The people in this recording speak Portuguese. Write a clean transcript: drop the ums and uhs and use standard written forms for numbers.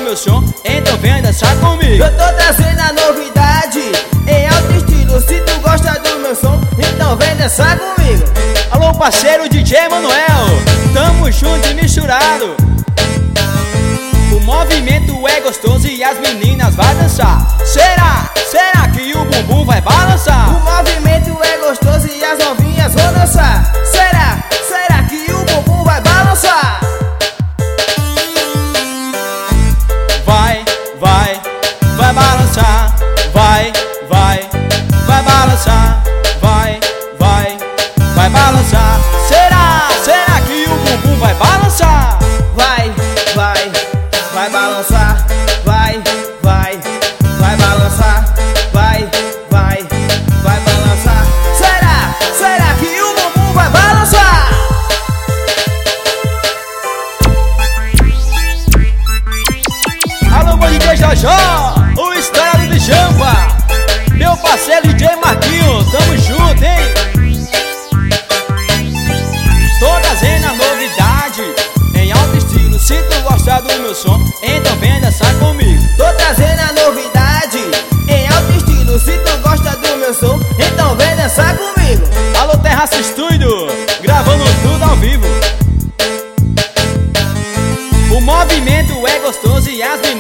meu som, então vem dançar comigo. Eu tô trazendo a novidade em alto estilo. Se tu gosta do meu som, então vem dançar comigo. Alô parceiro DJ Manuel, tamo junto e misturado. O movimento é gostoso e as meninas vai dançar. Será que o bumbum vai balançar? O movimento é gostoso e as novinhas vão dançar. Será que o bumbum vai balançar? Vai balançar. Vai balançar. Vai balançar. Será que o bumbum vai balançar? Vai balançar. Vai balançar. Vai balançar. Será que o bumbum vai balançar? Alô, bom DJ Jojó, o estourado de Jampa. Meu parceiro DJ Marquinho, tamo junto, hein? Tô trazendo a novidade em alto estilo. Se tu gostar do meu som, então vem dançar comigo. Tô trazendo a novidade em alto estilo. Se tu gosta do meu som, então vem dançar comigo. Alô Terraça Estúdio, gravando tudo ao vivo. O movimento é gostoso e as meninas